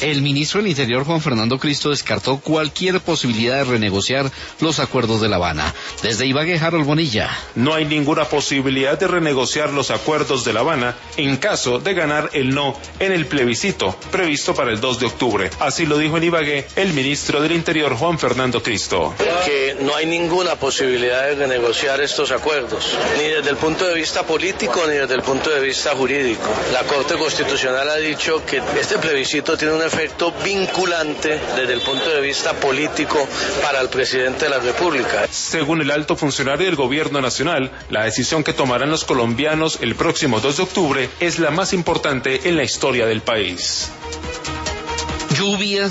El ministro del Interior, Juan Fernando Cristo, descartó cualquier posibilidad de renegociar los acuerdos de La Habana. Desde Ibagué, Harold Bonilla. No hay ninguna posibilidad de renegociar los acuerdos de La Habana en caso de ganar el no en el plebiscito previsto para el 2 de octubre. Así lo dijo en Ibagué el ministro del Interior, Juan Fernando Cristo. Que no hay ninguna posibilidad de renegociar estos acuerdos, ni desde el punto de vista político ni desde el punto de vista jurídico. La Corte Constitucional ha dicho que este plebiscito tiene un efecto vinculante desde el punto de vista político para el presidente de la República. Según el alto funcionario del Gobierno Nacional, la decisión que tomarán los colombianos el próximo 2 de octubre es la más importante en la historia del país. Lluvias